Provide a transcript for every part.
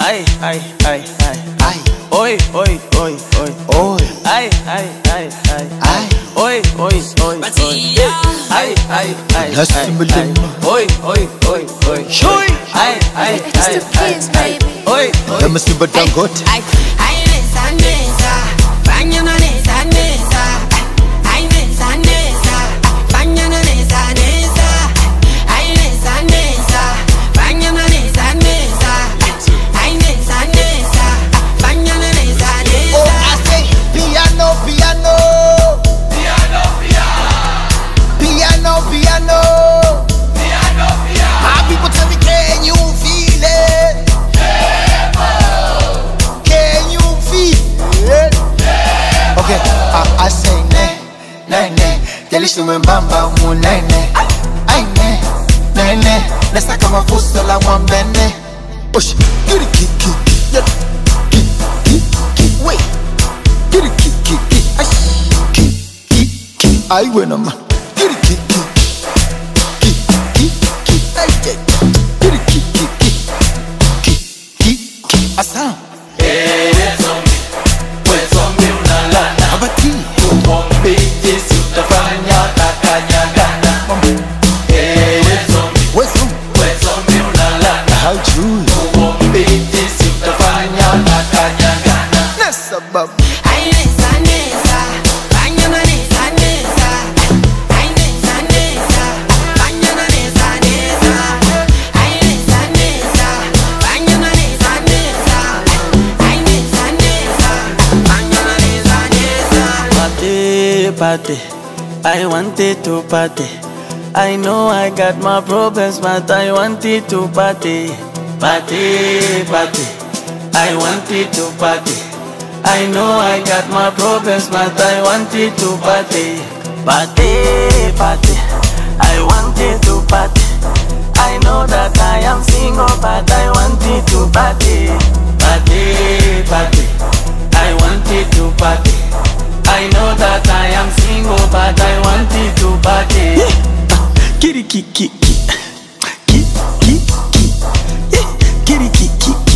Ay, ay, ay, ay, ay. Oi, oi, oi, oi, oi. Ay, ay, ay, ay, ay. Oi, oi, oi, oi. Ay, ay, ay, ay. Oi, oi, oi, oi. Shui. Ay, ay, ay, ay. Oi, oi. Let me see but don't go. Ay, nesa, nesa. Bañana nesa, nesa. Ay, nesa, nesa. Bañana nesa, nesa. Ay, nesa, nesa. Bañana nesa, nesa. Ay, nesa, nesa. Bañana nesa, nesa. Oh, I say piano, piano. Piano, piano. Piano, piano. Piano, piano. My people tell me, can you feel it? Can you feel it? Okay, I say ne, ne, ne. Delishu mbamba munene. Ay ne, ne, ne. Nesa kama fuso la mwambene. Osh, giri kiki, yeah. Wait, get it, kick, I win a man. Get it, kick, get it, kick, a sound. Abati, how true. Nessa bab. Ay, nesa, nesa. Bañana nesa, nesa. Ay, nesa, nesa. Bañana nesa, nesa. Ay, nesa, nesa. Bañana nesa, nesa. Ay, nesa, nesa. Bañana nesa, nesa. Party, party. I wanted to party. I know I got my problems, but I wanted to party. Party, party. I wanted to party. I know I got my problems, but I wanted to party. Party, party. I wanted to party. I know that I am single, but I wanted to party. Party, party. I wanted to party. I know that I am single, but I wanted to party. Kitty, kitty, kitty. Kitty, kitty, kitty.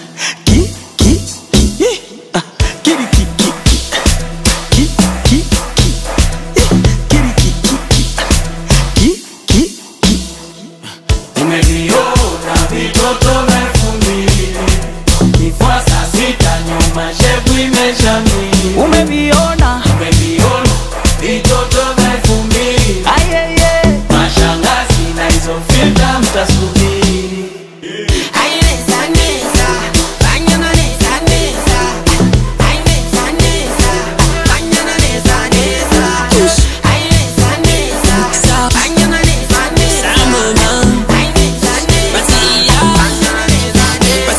Umeniona vitoto mefumili, kifua saa sita nyuma shepu imeshamili. Umeviona vitoto mefumili, ayeye mashangazi na hizo filter mtasubiri. Ay, nesa, nesa. Bañana nesa, nesa. Ay, nesa, nesa. Bañana nesa, nesa. Ay, nesa, nesa. Bañana nesa, nesa. Ay, nesa, nesa. Bañana nesa,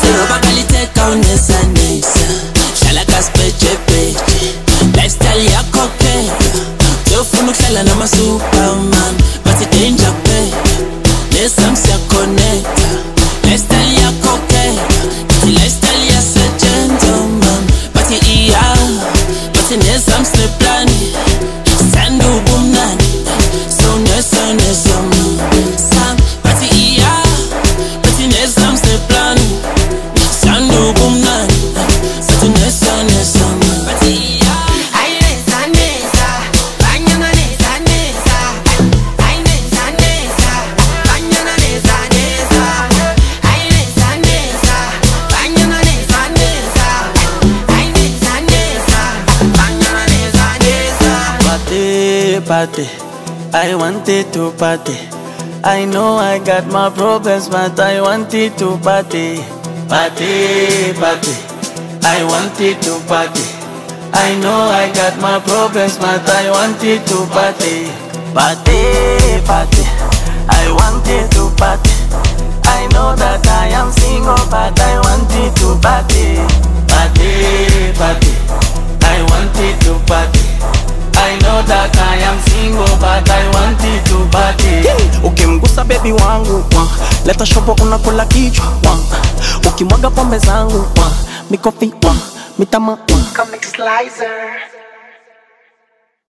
nesa. Lifestyle yakho ke uyofuna ukuhlala nama-superman bathi danger pay nesam siyaconnecta. Lifestyle yakho ke ithi lifestyle yase-gentleman bathi iya bathi nesam sineplani sithanda ubumnandi so nesam sam bathi iya bathi nesam sineplani sithanda ubumnandi bathi nesam bathi iya. Ay, nesa, nesa. Bañana nesa, nesa. Ay, nesa, nesa. Bañana nesa, nesa. Ay, nesa, nesa. Bañana nesa, nesa. Ay, nesa, nesa. Bañana nesa, nesa. Party, party. I wanted to party. I know I got my problems, but I wanted to party. Party, party. I wanted to party. I know I got my problems, but I wanted to party. Party, party. I wanted to party. I know that I am single, but I wanted to party. Party, party. I wanted to party. I know that I am single, but I wanted to party. Ukimgusa baby wangu leta shopo unakula kichwa ukimwaga pombe zangu mikofi mitama Comic Slicer.